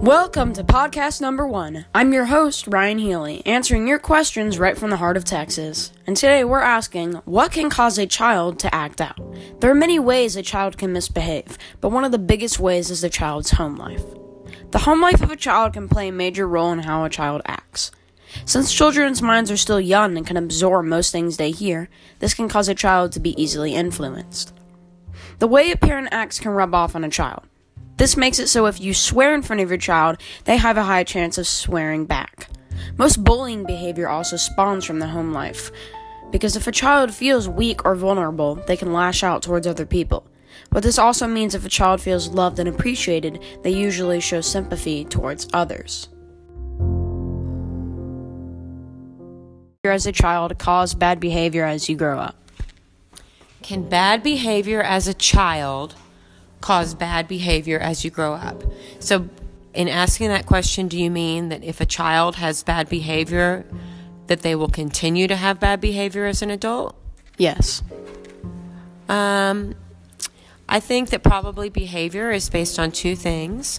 Welcome to podcast number 1. I'm your host, Ryan Healy, answering your questions right from the heart of Texas. And today we're asking, what can cause a child to act out? There are many ways a child can misbehave, but one of the biggest ways is the child's home life. The home life of a child can play a major role in how a child acts. Since children's minds are still young and can absorb most things they hear, this can cause a child to be easily influenced. The way a parent acts can rub off on a child. This makes it so if you swear in front of your child, they have a high chance of swearing back. Most bullying behavior also spawns from the home life, because if a child feels weak or vulnerable, they can lash out towards other people. But this also means if a child feels loved and appreciated, they usually show sympathy towards others. As a child, cause bad behavior as you grow up. Can bad behavior as a child cause bad behavior as you grow up? So in asking that question, do you mean that if a child has bad behavior, that they will continue to have bad behavior as an adult? Yes. I think that probably behavior is based on two things.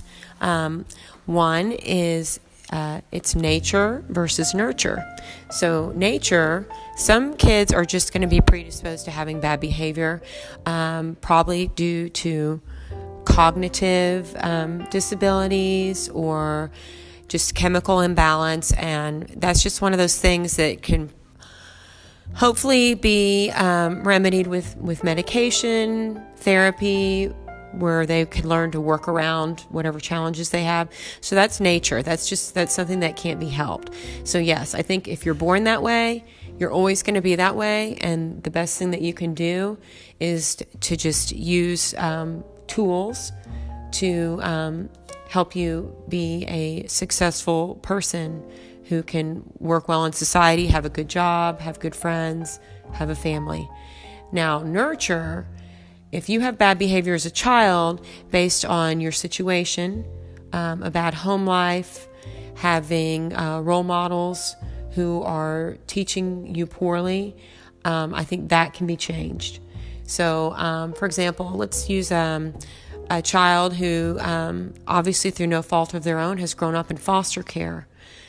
One is it's nature versus nurture. So nature, some kids are just going to be predisposed to having bad behavior, probably due to cognitive disabilities or just chemical imbalance, and that's just one of those things that can hopefully be remedied with medication, therapy, where they can learn to work around whatever challenges they have. So that's nature. That's something that can't be helped. So yes, I think if you're born that way, you're always going to be that way, and the best thing that you can do is to just use tools to help you be a successful person who can work well in society, have a good job, have good friends, have a family. Now, nurture, if you have bad behavior as a child based on your situation, a bad home life, having role models who are teaching you poorly, I think that can be changed. So, for example, let's use a child who obviously through no fault of their own has grown up in foster care.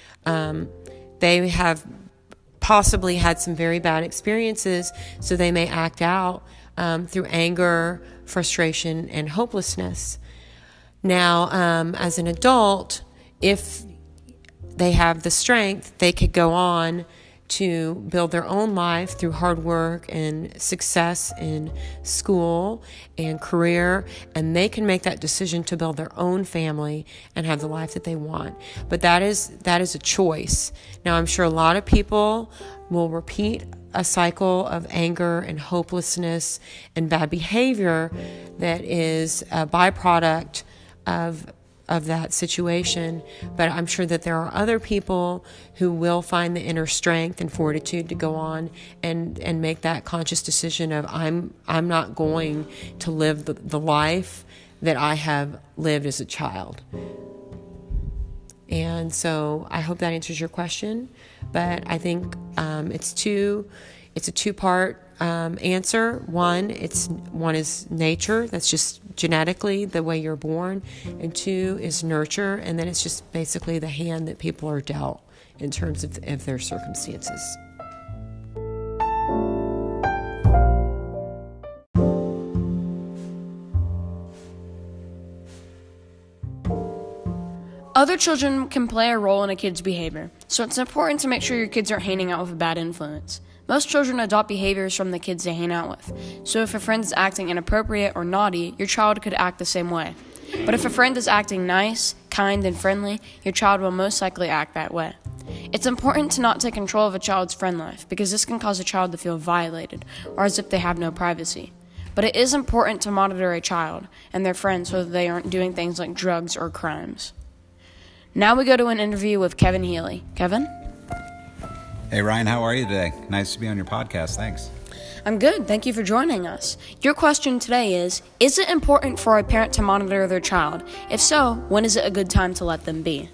They have possibly had some very bad experiences, so they may act out through anger, frustration, and hopelessness. Now, as an adult, if they have the strength, they could go on to build their own life through hard work and success in school and career, and they can make that decision to build their own family and have the life that they want. But that is a choice. Now, I'm sure a lot of people will repeat a cycle of anger and hopelessness and bad behavior that is a byproduct of that situation, but I'm sure that there are other people who will find the inner strength and fortitude to go on and make that conscious decision of I'm not going to live the life that I have lived as a child. And so I hope that answers your question, but I think it's a two-part answer. One is nature, that's just genetically the way you're born, and two is nurture, and then it's just basically the hand that people are dealt in terms of their circumstances. Other children can play a role in a kid's behavior, so it's important to make sure your kids aren't hanging out with a bad influence. Most children adopt behaviors from the kids they hang out with, so if a friend is acting inappropriate or naughty, your child could act the same way. But if a friend is acting nice, kind, and friendly, your child will most likely act that way. It's important to not take control of a child's friend life, because this can cause a child to feel violated, or as if they have no privacy. But it is important to monitor a child and their friends so that they aren't doing things like drugs or crimes. Now we go to an interview with Kevin Healy. Kevin? Hey Ryan, how are you today? Nice to be on your podcast, thanks. I'm good, thank you for joining us. Your question today is it important for a parent to monitor their child? If so, when is it a good time to let them be?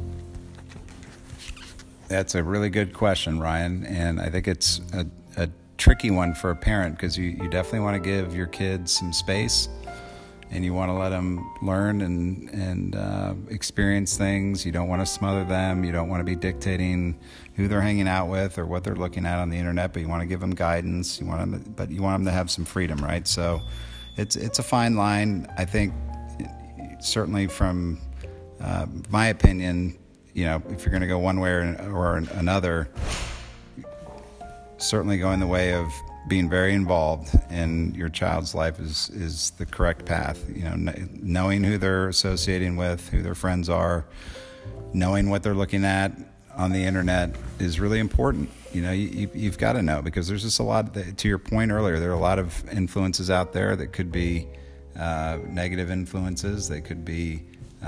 That's a really good question, Ryan, and I think it's a tricky one for a parent because you definitely want to give your kids some space and you want to let them learn and experience things. You don't want to smother them. You don't want to be dictating who they're hanging out with or what they're looking at on the internet, but you want to give them guidance. You want them to have some freedom, right? So it's a fine line. I think certainly from my opinion, if you're going to go one way or another, certainly going the way of being very involved in your child's life is the correct path. Knowing who they're associating with, who their friends are, knowing what they're looking at on the internet is really important. You've got to know, because there's just a lot, to your point earlier, there are a lot of influences out there that could be negative influences. They could be,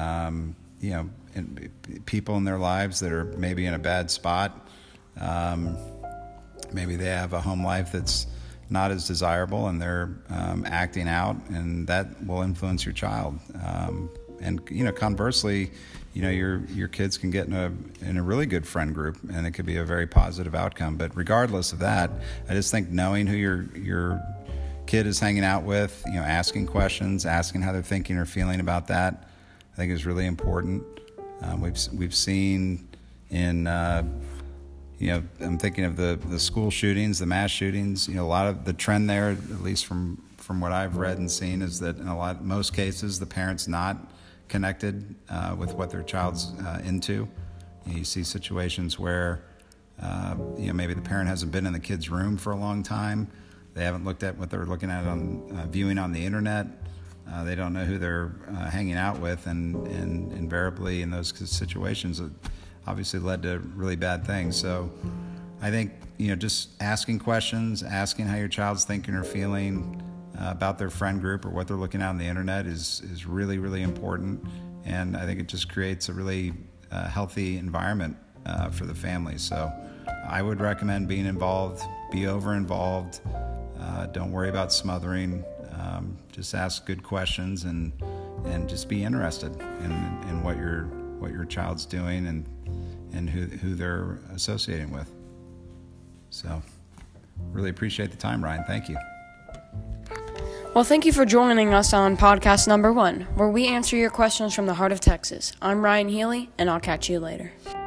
people in their lives that are maybe in a bad spot. Maybe they have a home life that's not as desirable, and they're acting out, and that will influence your child. And conversely, your kids can get in a really good friend group, and it could be a very positive outcome. But regardless of that, I just think knowing who your kid is hanging out with, asking questions, asking how they're thinking or feeling about that, I think is really important. We've seen in I'm thinking of the school shootings, the mass shootings. A lot of the trend there, at least from what I've read and seen, is that in most cases the parent's not connected with what their child's into. You see situations where maybe the parent hasn't been in the kid's room for a long time. They haven't looked at what they're looking at on viewing on the internet. They don't know who they're hanging out with, and invariably in those situations, it obviously led to really bad things. So I think just asking questions, asking how your child's thinking or feeling about their friend group or what they're looking at on the internet is really, really important. And I think it just creates a really healthy environment for the family. So I would recommend being involved, be over-involved. Don't worry about smothering. Just ask good questions and just be interested in what your child's doing and who they're associating with. So really appreciate the time, Ryan. Thank you. Well, thank you for joining us on podcast number 1, where we answer your questions from the heart of Texas. I'm Ryan Healy, and I'll catch you later.